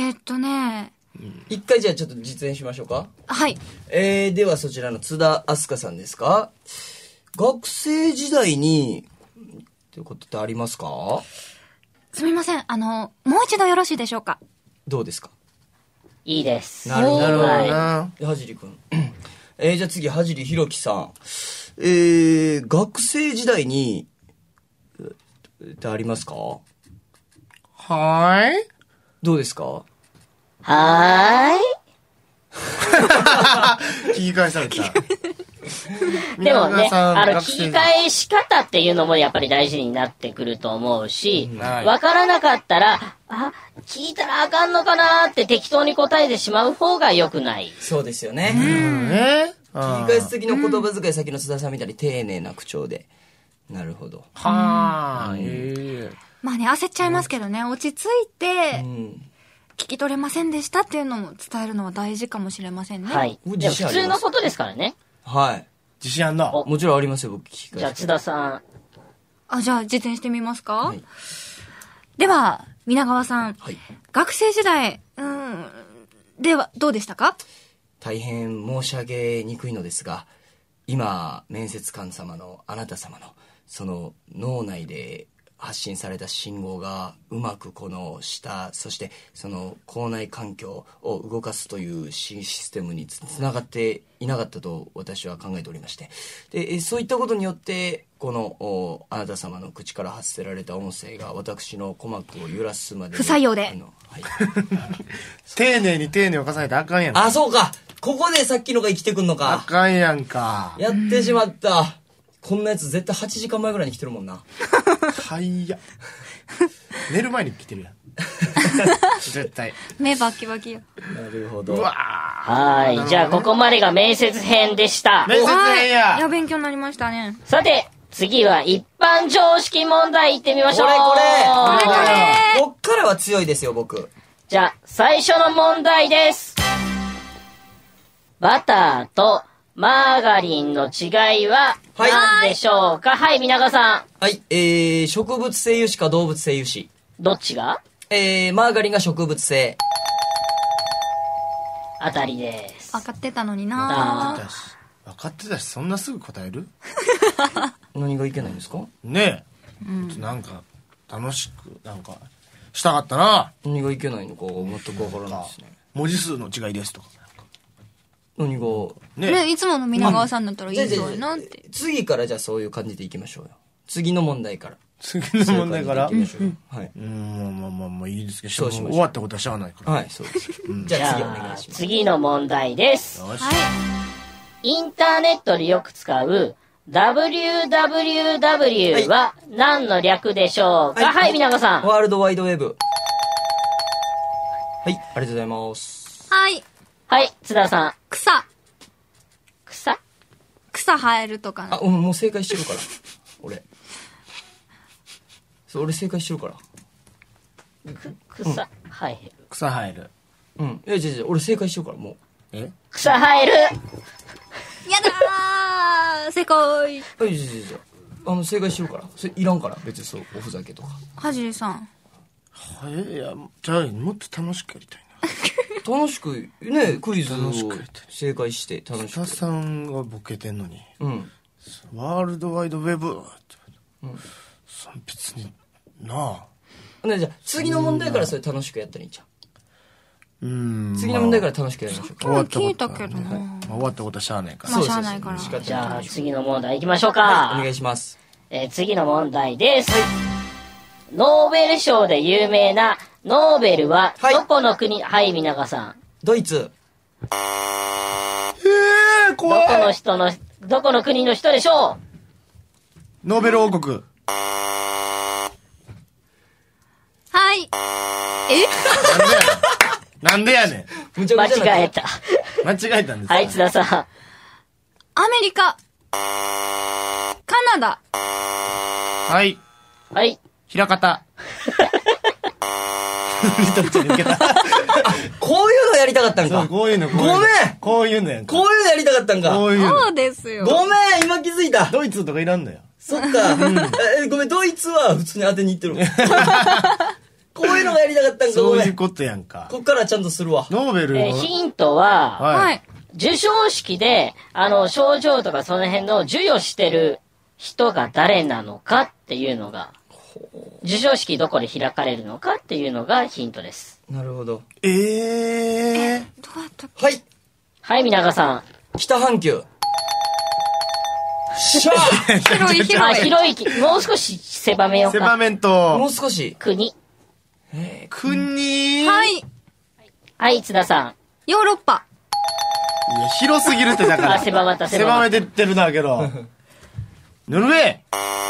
一回じゃあちょっと実演しましょうか。 はい。 ではそちらの津田明日香さんですか？ 学生時代にってことってありますか？ すみません。もう一度よろしいでしょうか？ どうですか？ いいです。 なるほどな。 ははじりくん。じゃあ次、はじりひろきさん。学生時代に、ってありますか？ はーい。 どうですか？ は聞き返された。 ーい。でもね、聞き返し方っていうのもやっぱり大事になってくると思うし、わからなかったら、聞いたらあかんのかなーって適当に答えてしまう方が良くない。 そうですよね。聞き返す時の言葉遣い、先の須田さんみたいに丁寧な口調で。なるほど。 はまあね、焦っちゃいますけどね、落ち着いて、聞き取れませんでしたっていうのも伝えるのは大事かもしれませんね。 はい。でも普通のことですからね。 はい。 自信あんの？ もちろんありますよ、僕聞き返す。 じゃあ津田さん。じゃあ実践してみますか？はい。では、皆川さん。はい。学生時代、では、どうでしたか？ 大変申し上げにくいのですが、今、面接官様のあなた様の、その脳内で発信された信号がうまくこの下、そしてその校内環境を動かすというシステムにつながっていなかったと私は考えておりまして、でそういったことによってこのあなた様の口から発せられた音声が私の鼓膜を揺らすまで不採用で、はい、 丁寧に丁寧を重ねてあかんやんか。 あ、そうか、ここでさっきのが生きてくんのか。 あかんやんか。 やってしまった。こんなやつ絶対8時間前ぐらいに来てるもんな。 はいや。寝る前に来てるやん。絶対。 目バキバキよ。 なるほど。 うわはい。じゃあここまでが面接編でした。 面接編や。 いや、勉強になりましたね。 さて、次は一般常識問題いってみましょう。 これ。こっからは強いですよ、僕。 じゃあ、最初の問題です。バターとマーガリンの違いは何でしょうか？はい、皆川さん。 はい、植物性油脂か動物性油脂。 どっちが？ マーガリンが植物性。 当たりです。 分かってたのになぁ。 分かってたし、そんなすぐ答える？ 何がいけないんですか？ ねえ。なんか、楽しく、なんか、したかったな。 何がいけないのか全くわからないですね。 文字数の違いですとか。 何がね、いつもの皆川さんだったらいいぞなって。 次からじゃあそういう感じでいきましょうよ。次の問題から。 次の問題から。はい。 まあいいですけど、終わったことはしゃあないから。 はい、そうです。じゃあ次お願いします。 次の問題です。はい。インターネットでよく使う www は何の略でしょうか？はい、皆川さん。 ワールドワイドウェブ。はい、ありがとうございます。 はい。 はい、津田さん。 草生えるとかね。 もう正解してるから。俺正解してるから。 草生える。 草生える。 うん。いや、違う、俺正解してるから、もう。 草生える。やだー、正解。 いや、正解してるから。それいらんから、別にそう、おふざけとか。 はじりさん。 いや、じゃあ、もっと楽しくやりたいな。 楽しくね、クイズを正解して楽しく。 北さんがボケてんのに、ワールドワイドウェブ別になあ。じゃあ次の問題からそれ楽しくやったらいいじゃん。次の問題から楽しくやりましょうか。 聞いたけどな。 終わったことはしゃあないから。 まあしゃあないから。 じゃあ次の問題いきましょうか。 お願いします。 次の問題です。ノーベル賞で有名なノーベルはどこの国？はい、皆川さん。 ドイツ。 怖い。 どこの国の人でしょう？ノーベル王国。 はい。 なんでやねん。 間違えた。 間違えたんですか？ はい、津田さん。 アメリカ。カナダ。 はい。 はい。 ひらかた。 こういうのやりたかったんか。 こういうの。 ごめん。 こういうのやんか。 こういうのやりたかったんか。 そうですよ。 ごめん、今気づいた。 ドイツとかいらんのよ。 そっか。ごめん、ドイツは普通に当てに行ってる。こういうのがやりたかったんか。 そういうことやんか。 こっからちゃんとするわ。 ノーベルヒントは、 授賞式で、賞状とかその辺の授与してる人が誰なのかっていうのが、授賞式どこで開かれるのかっていうのがヒントです。 なるほど。 どうやったっけ？ はい。 はい、皆川さん。 北半球。しゃ広い。もう少し狭めようか。 狭めんと。 もう少し。 国。 国。 はい。 はい、津田さん。 ヨーロッパ。 いや、広すぎるってだから。 狭めてってるだけど。ノルウェー。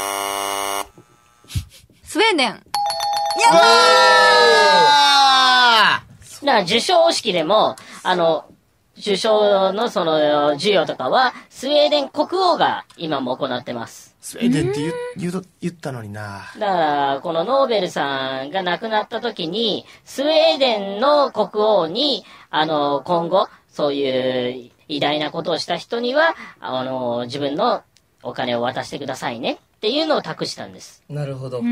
スウェーデン。やったー！授賞式でも、受賞のその授与とかは、スウェーデン国王が今も行ってます。 スウェーデンって言ったのにな。 だから、このノーベルさんが亡くなった時に、スウェーデンの国王に、今後、そういう偉大なことをした人には、自分のお金を渡してくださいねっていうのを託したんです。 なるほど。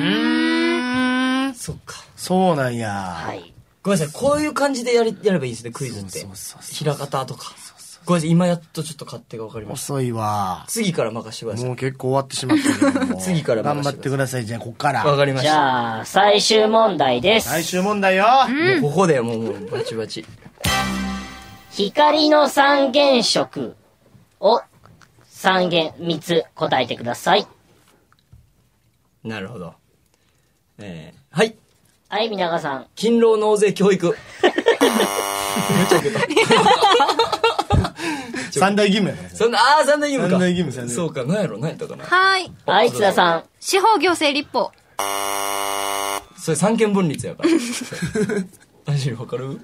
そっか。 そうなんや。 はい。 ごめんなさい、こういう感じでやればいいですね、クイズって。平方とか。ごめんなさい、今やっとちょっと勝手が分かりました。 遅いわ。 次から任せてください。 もう結構終わってしまったけど次から頑張ってください。じゃあ、こっから。 わかりました。 じゃあ、最終問題です。 最終問題よ。 もうここでもうバチバチ。 光の三原色を3つ答えてください。 なるほど。はい。 はい、皆川さん。 勤労納税教育。めっちゃ受けた。 三大義務やね。 三大義務か。 三大義務。 そうか、何やったかな。 はい。 はい、津田さん。 司法行政立法。 それ三権分立やから。大丈夫わかる？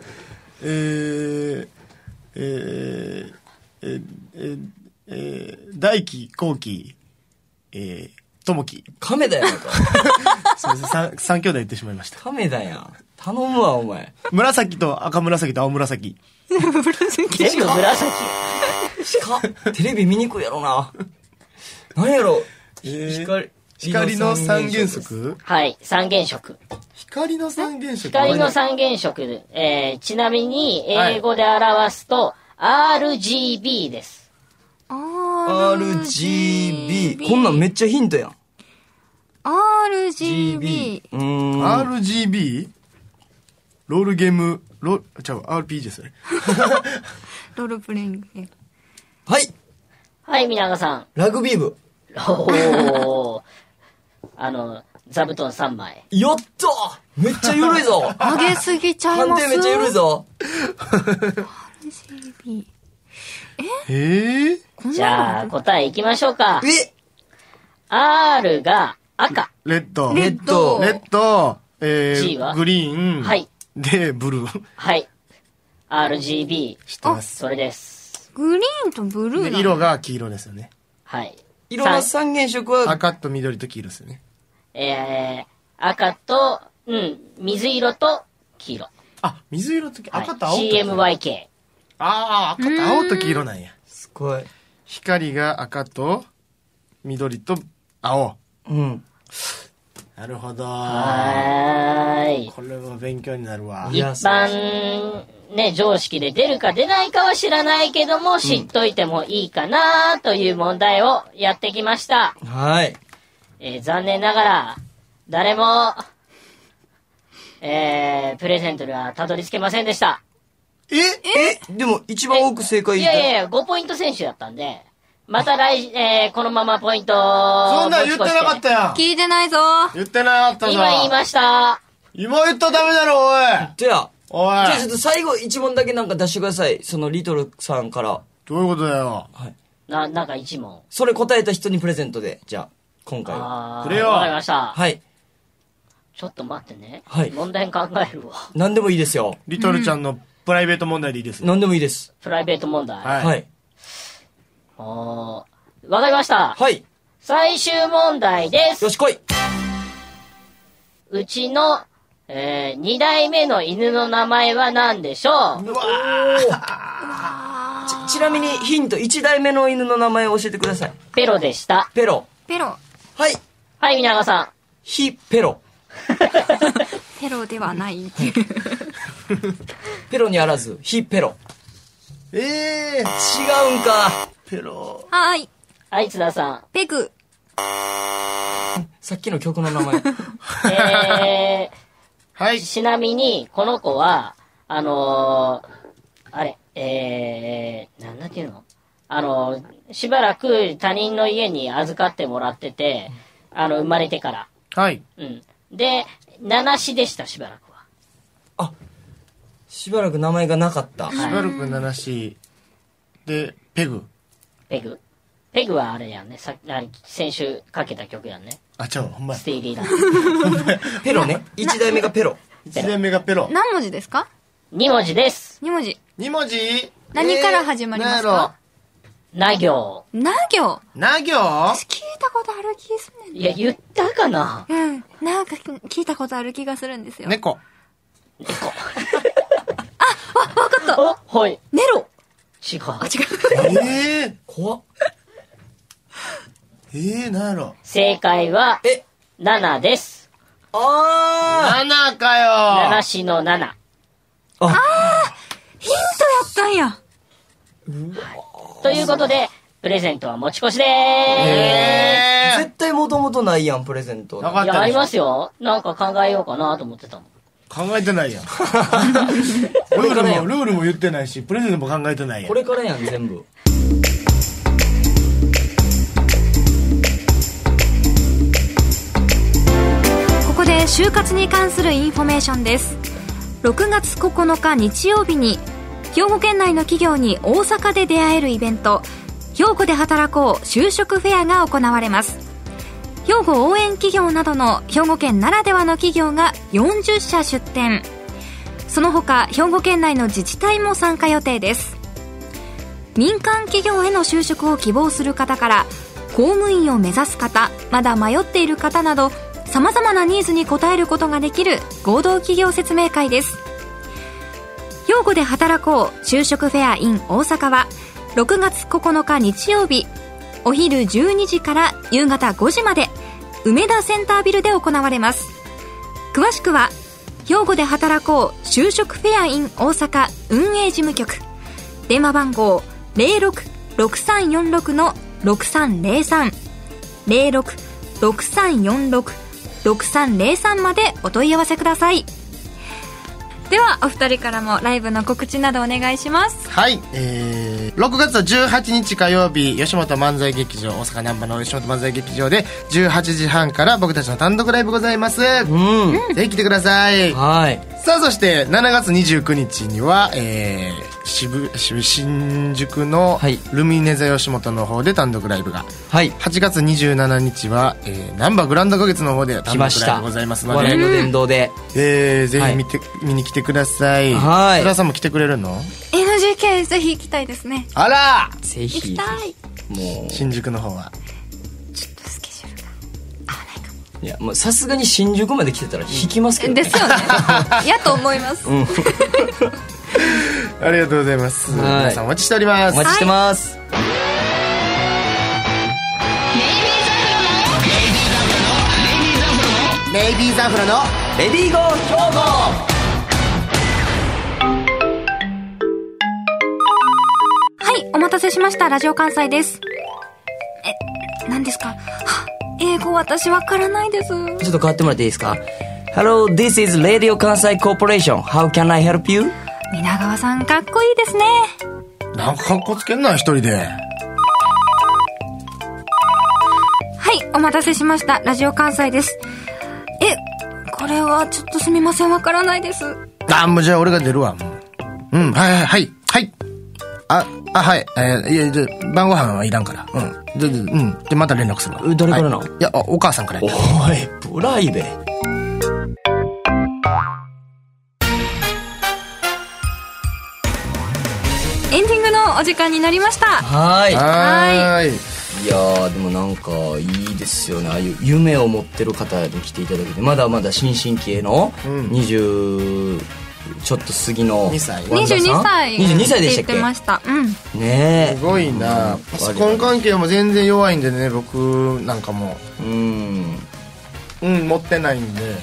大輝、後輝、友輝。 亀田やんか。 そうです。三兄弟言ってしまいました。 亀田やん。頼むわ、お前。 紫と赤紫と青紫。 全部紫。 テレビ見にくいやろな。何やろ。 光の三原則？ はい、三原色。 光の三原色。 光の三原色。ちなみに、英語で表すと、RGB です。 RGB。こんなんめっちゃヒントやん。 RGB。 RGB？ ロールゲーム、RPG ですね。 ロールプレイングゲーム。 はい。 はい、皆川さん。 ラグビー部。 座布団3枚。 やっためっちゃ緩いぞ。 上げすぎちゃいます。 判定めっちゃ緩いぞ。 RGB。 じゃあ、答えいきましょうか。R が赤。 レッド。 G はグリーン。 はい。 で、ブルー。 はい。RGB。 知ってます。 それです。 グリーンとブルー。 色が黄色ですよね。 はい。 色の三原色は赤と緑と黄色ですよね。 赤と、水色と黄色。 あ、水色と赤と青と。 CMYK。 赤と青と黄色なんや。 すごい。 光が赤と緑と青。なるほど。 はーい。 これは勉強になるわ。 一般ね、常識で出るか出ないかは知らないけども、知っといてもいいかなという問題をやってきました。 はい。 残念ながら、誰も、プレゼントにはたどり着けませんでした。 でも一番多く正解いや、5ポイント選手だったんで、またこのままポイントそんなん言ってなかったやん。 聞いてないぞ。 言ってなかったぞ。 今言いました。 今言ったらダメだろ、おい。 じゃあ、 おい。 じゃあちょっと最後一問だけなんか出してください。そのリトルさんから。 どういうことだよ。 はい。 なんか一問。 それ答えた人にプレゼントで、じゃあ、今回は。 くれよ。 わかりました。 はい。 ちょっと待ってね。 はい。 問題考えるわ。 何でもいいですよ。 リトルちゃんのプライベート問題でいいですよ。 何でもいいです。 プライベート問題。 はい。 わかりました。 はい。 最終問題です。 よし来い。 うちの、2代目の犬の名前は何でしょう？ うわちなみにヒント、1代目の犬の名前を教えてください。 ペロでした。 ペロ。はい。 はい、皆川さん。 ヒペロ。 ペロではない。 ペロにあらず、ヒペロ。 違うんか。 ペロ。 はい。 はい、津田さん。 ペグ。 さっきの曲の名前。 はい。 ちなみに、この子は、あれ、なんていうの？しばらく他人の家に預かってもらってて、生まれてから。 はい。 うん。で、七子でした、しばらくは。 あ、しばらく名前がなかった。 しばらく七子。で、ペグ。 ペグはあれやんね。先週かけた曲やんね。 あ、ちゃう、ほんまや。 スティーリーだ。 ペロね。1代目がペロ。 1代目がペロ。 何文字ですか ？2文字です。 2文字。 2文字？ 何から始まりますか？ な行。 な行？ な行？ 私聞いたことある気がする。 いや、言ったかな？ うん。なんか聞いたことある気がするんですよ。 猫。 あ、わかった。 はい。 ネロ。 違う。 あ、違う。怖っ。 なんやろ。 正解は、7です。 7かよ。 七子の7。 ヒントやったんや。 ということで、プレゼントは持ち越しでーす。絶対もともとないやん、プレゼント。 いや、ありますよ。なんか考えようかなと思ってたもん。 考えてないやん。ルールも言ってないし、プレゼントも考えてないやん。 これからやん、全部。 ここで就活に関するインフォメーションです。6月9日日曜日に兵庫県内の企業に大阪で出会えるイベント、兵庫で働こう就職フェアが行われます。兵庫応援企業などの兵庫県ならではの企業が40社出展。その他兵庫県内の自治体も参加予定です。民間企業への就職を希望する方から公務員を目指す方、まだ迷っている方など様々なニーズに応えることができる合同企業説明会です。兵庫で働こう就職フェア in 大阪は6月9日日曜日お昼12時から夕方5時まで梅田センタービルで行われます。詳しくは兵庫で働こう就職フェア in 大阪運営事務局、電話番号 066346-6303 066346-6303までお問い合わせください。ではお二人からもライブの告知などお願いします。 はい、6月18日火曜日吉本漫才劇場、大阪難波の吉本漫才劇場で18時半から僕たちの単独ライブございます。ぜひ来てください。 はい。 さあそして7月29日には、新宿のルミネ座吉本の方で単独ライブが、はい、8月27日は、難波グランド花月の方で単独ライブございますので、 笑いの殿堂で、 ぜひ見に来てください。はい。浦さんも来てくれるの？ NGK ぜひ行きたいですね。 あらぜひ行きたい。 もう新宿の方はちょっとスケジュールが合わないかも。 いやもうさすがに新宿まで来てたら引きますけどね。 ですよね。やと思います。 ありがとうございます。皆さんお待ちしております。 お待ちしてます。 ネイビーザフロのレディーゴー兵庫。 はい、お待たせしました。ラジオ関西です。何ですか？英語私わからないです。ちょっと変わってもらっていいですか？ Hello, this is Radio Kansai Corporation. How can I help you? 皆川さんかっこいいですね。 なんかかっこつけんな一人で。はい 、お待たせしました。ラジオ関西です。これはちょっとすみません、わからないです。 もうじゃあ俺が出るわ。はいはいはいはい。はい。いや、じゃ晩ご飯はいらんから。で、また連絡するわ。 誰からなの？ いや、お母さんからや。 おい、プライベ。 エンディングのお時間になりました。 はい。 はいいやーでもなんかいいですよね。ああいう夢を持ってる方に来ていただけて、まだまだ新進気鋭の20ちょっと過ぎの 22歳 22歳でしたっけ？ 言ってました。 ねえ、 すごいな。パソコン関係も全然弱いんでね、僕なんかも持ってないんで。 パ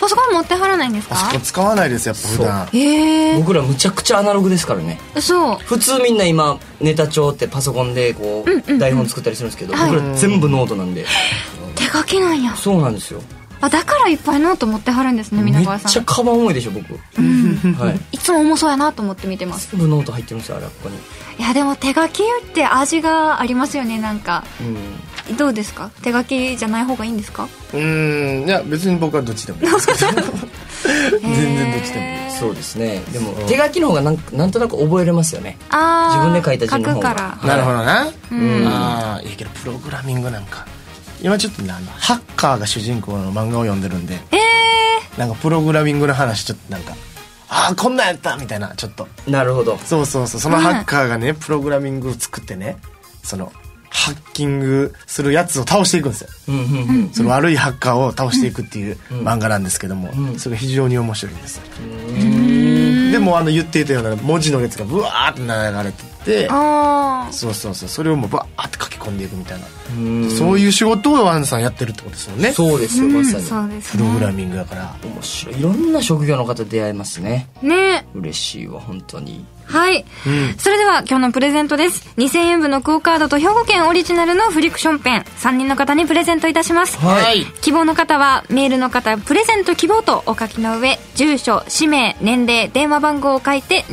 パソコン持ってはらないんですか？ パソコン使わないですやっぱ普段。 僕らむちゃくちゃアナログですからね。 そう普通みんな今ネタ帳ってパソコンでこう、台本作ったりするんですけど、僕ら全部ノートなんで。 手書きなんや。 そうなんですよ。 だからいっぱいノート持ってはるんですね、皆川さん。 めっちゃカバン重いでしょ僕。 はい。いつも重そうやなと思って見てます。 全部ノート入ってるんですよあれここに。 いやでも手書きって味がありますよねなんか。どうですか？手書きじゃない方がいいんですか？ いや別に僕はどっちでもいいですけど。全然どっちでもいい。 そうですね。でも手書きの方がなんとなく覚えれますよね。自分で書いた字の方が。 書くから。なるほどな。いいけどプログラミングなんか今ちょっとねハッカーが主人公の漫画を読んでるんで、なんかプログラミングの話ちょっとなんかこんなんやったみたいなちょっと。 なるほど。 そうそのハッカーがねプログラミングを作ってねそのハッキングするやつを倒していくんですよ。その悪いハッカーを倒していくっていう漫画なんですけども、それが非常に面白いんです。でも言っていたような文字の列がブワーって流れてて、そうそれをもうバーって書き込んでいくみたいな、そういう仕事をワンさんやってるってことですよね。 そうですよまさに。 そうですプログラミングだから面白い。いろんな職業の方出会えますね。 ね。 嬉しいわ本当に。 はい、それでは今日のプレゼントです。2000円分のクオカードと兵庫県オリジナルのフリクションペン3人の方にプレゼントいたします。希望の方はメールの方プレゼント希望とお書きの上住所氏名年齢電話番号を書いて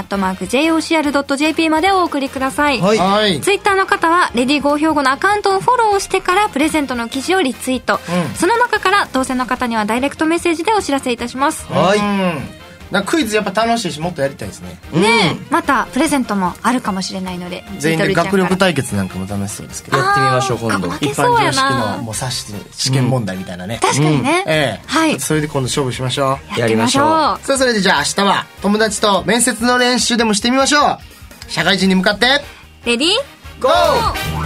navy@jocr.jp までお送りください。ツイッターの方はレディーゴー兵庫のアカウントをフォローしてからプレゼントの記事をリツイート、その中から当選の方にはダイレクトメッセージでお知らせいたします。 クイズやっぱ楽しいしもっとやりたいですね。 またプレゼントもあるかもしれないので全員で学力対決なんかも楽しそうですけどやってみましょう今度。 一般常識のもう指して試験問題みたいなね。 確かにね。 それで今度勝負しましょう。 やりましょう。 さあそれでじゃあ明日は友達と面接の練習でもしてみましょう。社会人に向かってレディーゴー。